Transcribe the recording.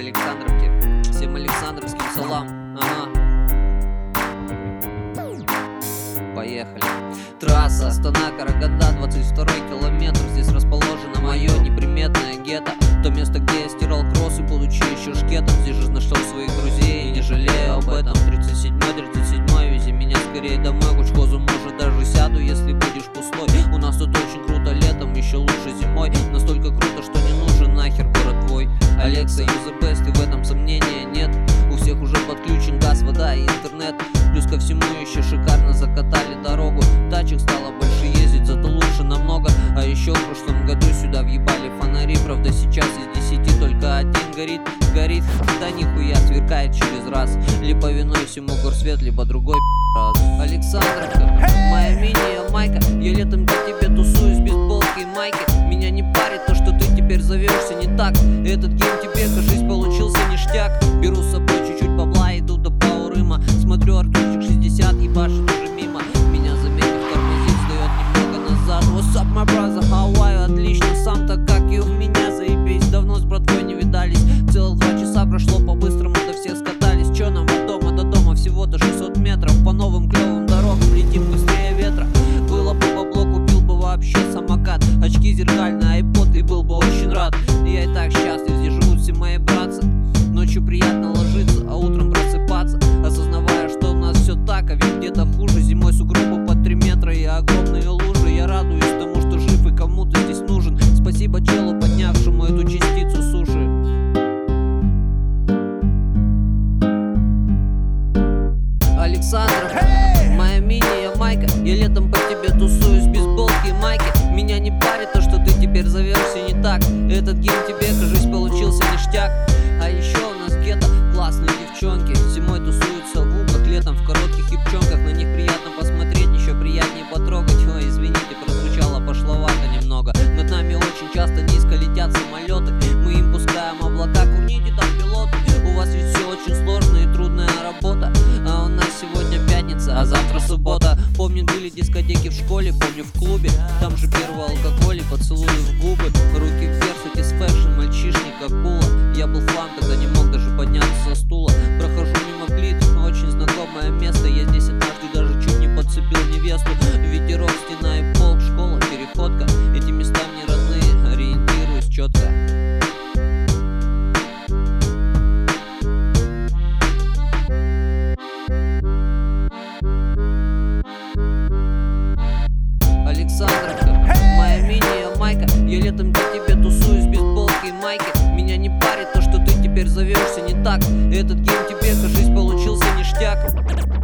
Александровки. Всем александровским салам. Ага. Поехали. Трасса Астана-Караганда, 22-й километр. Здесь расположено мое неприметное гетто. То место, где я стирал кроссы, будучи еще шкетом. Здесь же нашел своих друзей и не жалею об этом. 37-й, вези меня скорее домой. К учхозу, может, даже сяду, если будешь пустой. У нас тут очень круто летом, еще лучше зимой. Настолько круто, что не нужен нахер город твой. Алекса, you the best, и в этом сомнения нет. У всех уже подключен газ, вода и интернет. Плюс ко всему еще шикарно закатали дорогу. Тачек стало больше ездить, зато лучше намного. А еще в прошлом году сюда въебали фонари. Правда, сейчас из 10 только один горит. Да нихуя, сверкает через раз. Либо виной всему горсвет, либо другой раз. Александровка, моя мини-майка. Я летом для тебя тусуюсь без бейсболки и майки. Меня не парит то, что ты теперь зовешься не так. Этот гейм тебе, кажись, получился ништяк. Беру с собой чуть-чуть бабла, иду до Паурыма. Смотрю, Артурчик 60 ебашит уже мимо. Меня заметив, тормозит, сдает немного назад. What's up, my brother, how are you? Отлично, сам-то как и у меня, заебись. Давно с братвой не видались. Целых 2 часа прошло по-быстрому, до всех скатались. Чё нам от дома до дома всего-то 600 метров. По новым клевым дорогам летим быстрее ветра. Было бы бабло, купил бы вообще самокат. Очки зеркальные, айпод, и был бы очень рад. Я и так счастлив, здесь живут все мои братцы. Ночью приятно ложиться, а утром просыпаться, осознавая, что у нас все так, а ведь где-то хуже. Зимой сугробы по 3 метра и огромные лужи. Я радуюсь тому, что жив и кому-то здесь нужен. Спасибо челу, поднявшему эту частицу суши. Александровка, моя мини-майка. Я летом по тебе тусуюсь без бейсболки и майки. Меня не парит то, что ты теперь зовешься не так. Этот гейм тебе, кажись, получился ништяк. А еще у нас гетто классные девчонки. Зимой тусуются в углах, летом в коротких юбчонках. На них приятно посмотреть, еще приятнее потрогать. Ой, извините, прозвучало пошловато немного. Над нами очень часто низко летят самолеты. Мы им пускаем облака, курните там пилоты. У вас ведь все очень сложная и трудная работа. А у нас сегодня пятница, а завтра суббота. Помню, были дискотеки в школе, помню в клубе. Там же первый алкоголь и поцелуи в губы. Руки вверх, satisfaction, мальчишник, акула. Я был фан, тогда не мог даже подняться со стула. Прохожу мимо плит, очень знакомое место. Я здесь однажды даже чуть не подцепил невесту. Ветерок, стена и пол, школа, переходка. Эти места мне родные, ориентируюсь четко. Александровка, моя мини-майка. Я летом для тебя тусуюсь без бейсболки и майки. Меня не парит то, что ты теперь зовешься не так. Этот гейм тебе, кажись, получился ништяк.